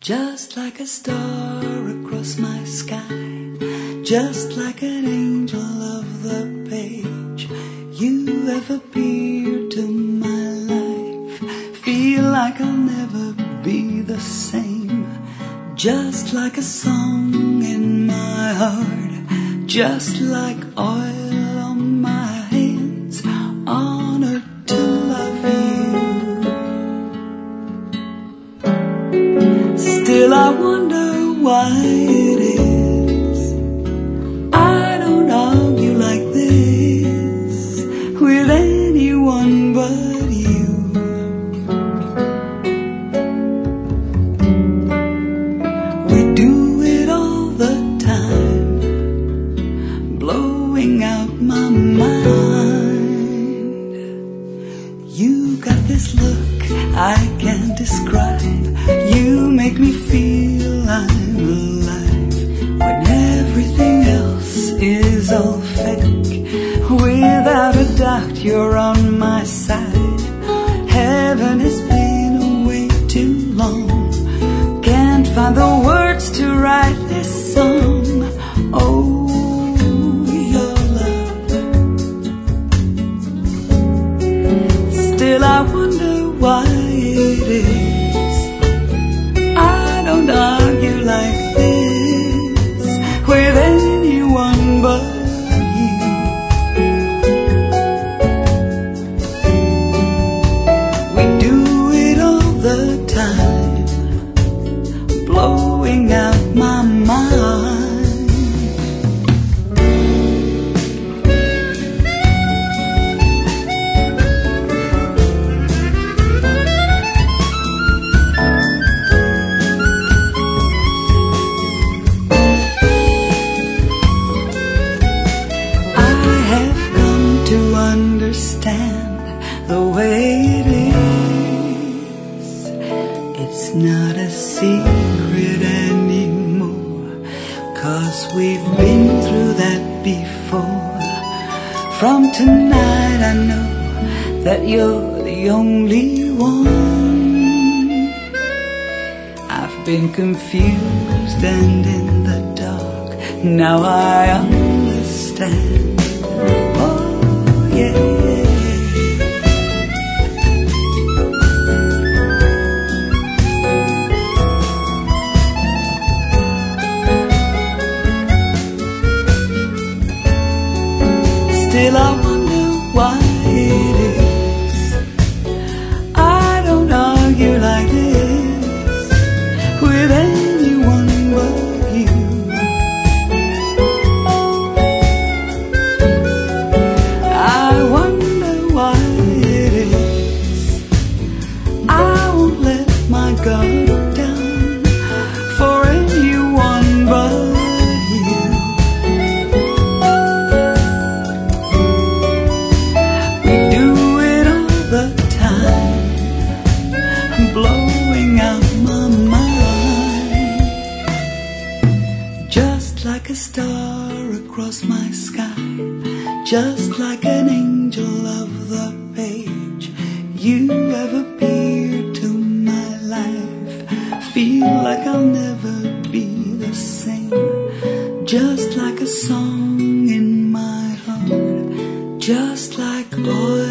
Just like a star across my sky, just like an angel of the page, you have appeared to my life. Feel like I'll never be the same. Just like a song in my heart, just like oil on my hands, honored to love you. Still I wonder why it is I don't argue like this with anyone but you. We do it all the time, blowing out my mind. You got this look I can't describe. You make me feel I'm alive when everything else is all fake. Without a doubt you're on my side. Heaven has been away too long. Can't find the words to write this song. Oh, your love. Still I wonder why it is I don't argue like this with anyone but you. We do it all the time, blowing out my mind. Understand the way it is. It's not a secret anymore, 'cause we've been through that before. From tonight I know that you're the only one. I've been confused and in the dark. Now I understand. Yeah. Still I wonder why it is I don't argue like this with anyone but you. I wonder why it is I won't let my guard down for anyone but you. We do it all the time, blowing out my mind. Just like a star across my sky, just like an angel of the page, you have appeared to my life. Feel like I'll never be the same. Just like a song in my heart, just like oil